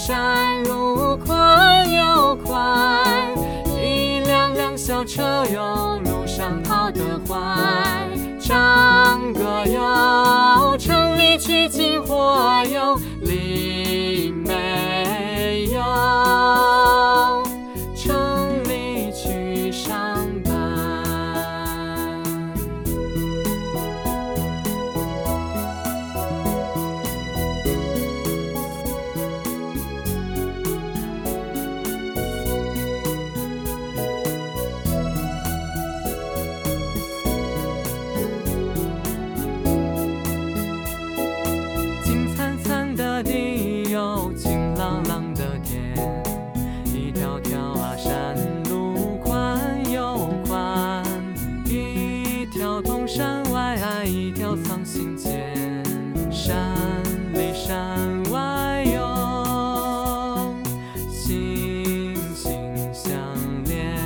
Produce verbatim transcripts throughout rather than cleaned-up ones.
山路宽又宽，一辆辆小车哟，路上跑得欢。唱歌哟，城里取经火哟，灵美哟，城里去上班。金灿灿的地有晴朗朗的天，一条条啊山路宽又宽，一条通山外，一条藏心间，山里山外哟，心心相连。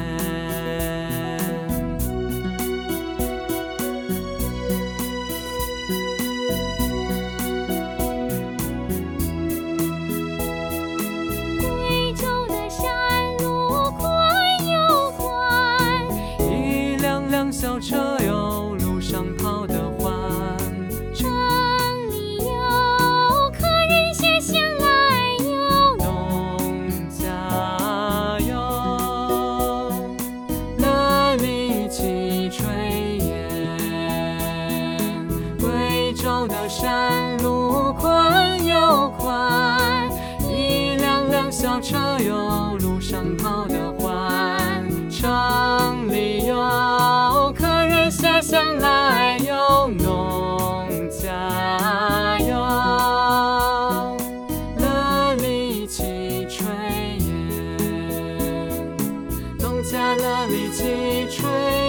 贵州的山路宽又宽， 一辆辆小车哟，路上跑得欢。 城里有客人下乡来哟， 农家哟，乐里气炊烟。贵州的山路宽又宽，一辆辆小车哟，路上跑得欢。城里有客人下乡来哟，农家哟，乐里气炊烟。农家乐里气炊